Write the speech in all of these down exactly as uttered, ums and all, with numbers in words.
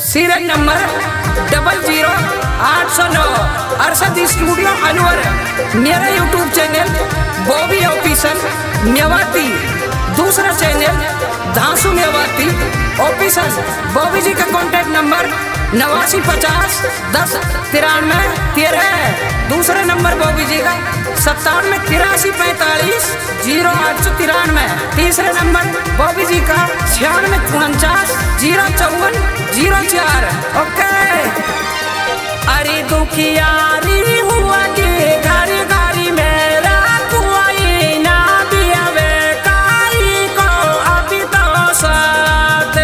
Serial number double zero आठ सौ नौ अरशद स्टूडियो अलवर। मेरा YouTube channel Bobby officer Mewati. दूसरा चैनल धांसू मेवाती ऑफिसर। बॉबी जी का कॉन्टैक्ट नंबर नवासी पचास दस तिरानवे तेरह है। दूसरा नंबर बॉबी जी का सत्तानवे तिरासी पैंतालीस जीरो आठ सौ तिरानवे। तीसरा नंबर बॉबी जी का छियानवे उनचास जीरो चौवन जीरो चार। ओके। अरे दुखियारी हुआ के घर गारी मेरा कोई ना दिया वे काई को अभी तो साथ।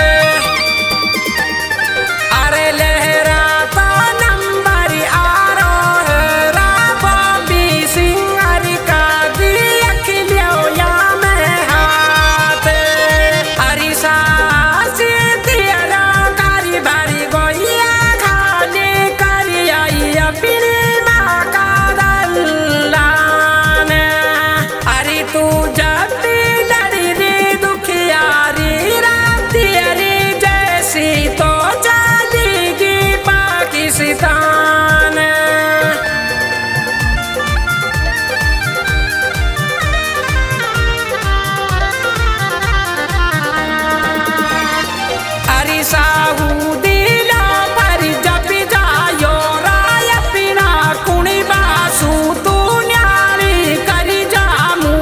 अरे लहरा तो नंबर आरो है बॉबी सिंगर का दिख लियो या मैं हाथ। अरे सास तेरा कारी भारी गोइया खाली करी आई अपनी माँ का दल्लान। अरे तू जब भी लड़ी रे दुखियारी राती अरे जैसी तो चलेगी पाकिस्तान। अरे साहूदी ला पर जब जायो राय पिना कुणी बासु तू न्यारी करी जामू।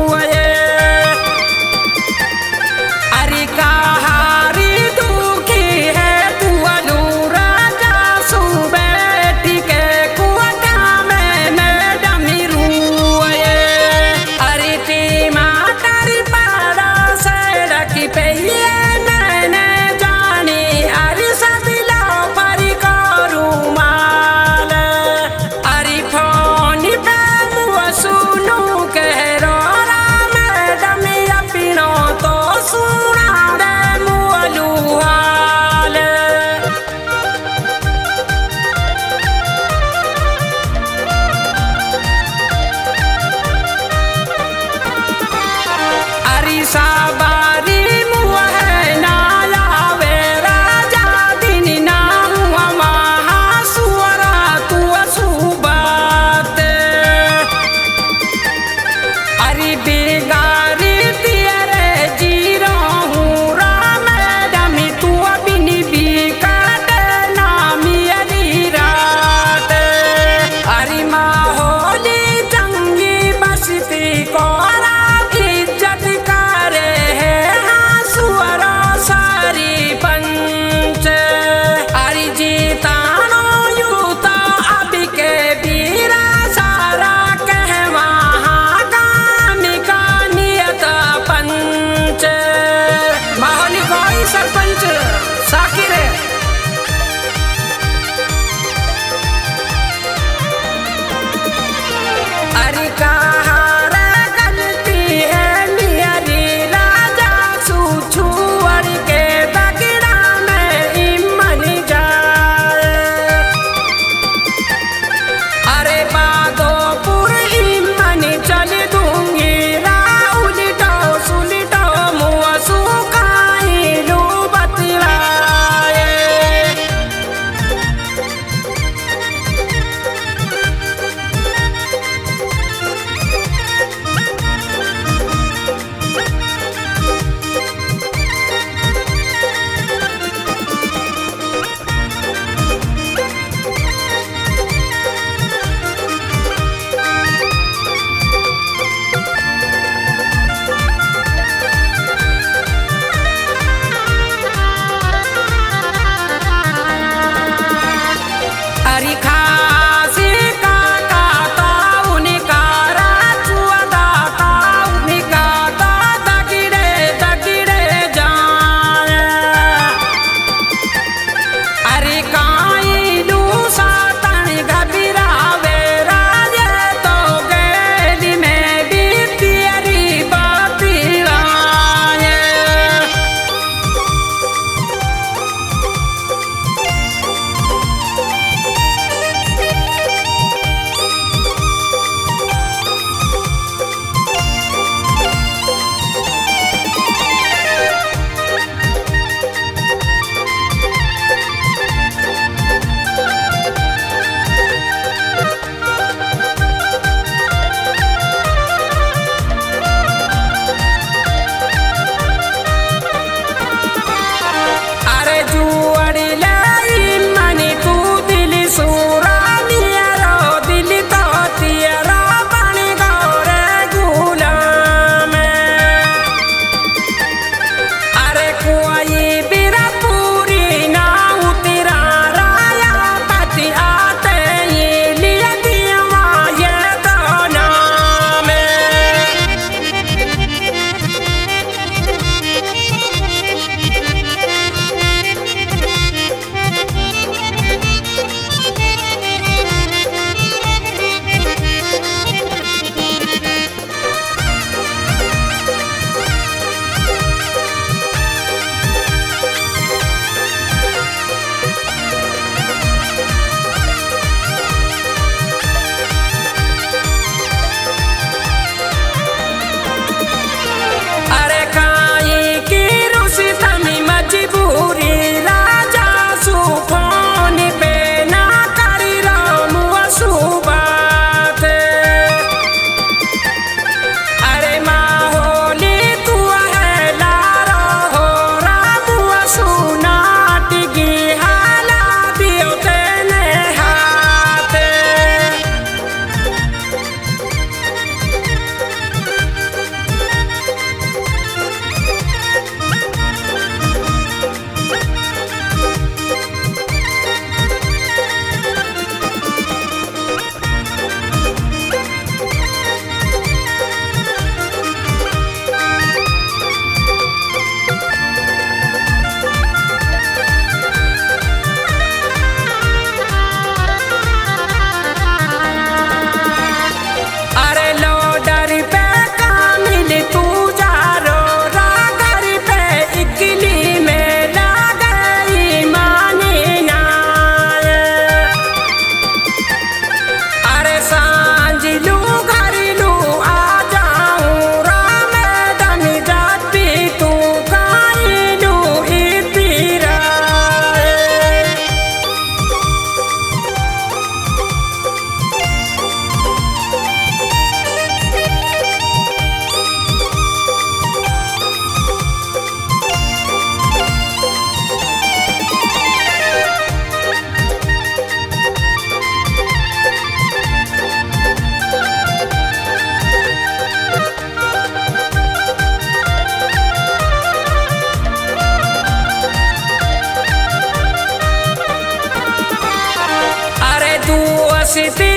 अरे कहारी दुखी है तू अलूरा जासू बैठी के कुआटा में मैडम रूए। अरे टमाटर पारा सड़क पे ये मैंने जानी अरे सदिला पर करू माल। अरे फोन पे मुआ सुनू कह रो मैडम अपनो तो सुना दे मुअलू हाल। अरे साबारी मुआ है नाया वे राजा दिन ना हुआ महा सुअरा तू सुबात। अरे बेगारी तेरे जीरो हूँ रा मैडम तू अबिनी भी काटे ना मेरी रात। अरे माहौली चंगी बसती को इज्जत करे है हाँ सुअरा सारी पंच। अरे जीतानो यूता अभी के बीरा सारा कह वहाँ काम का नियत पंच। माहौली कोई सरपंच साकिर है। अरे कहाँ रे गलती है मेरी राजा सुछुअर के दगड़ा में इमन जाए। अरे बादोपुर इमन चल दूंगी राउल टो सुलटो मुआ सुखाई लूबा से ते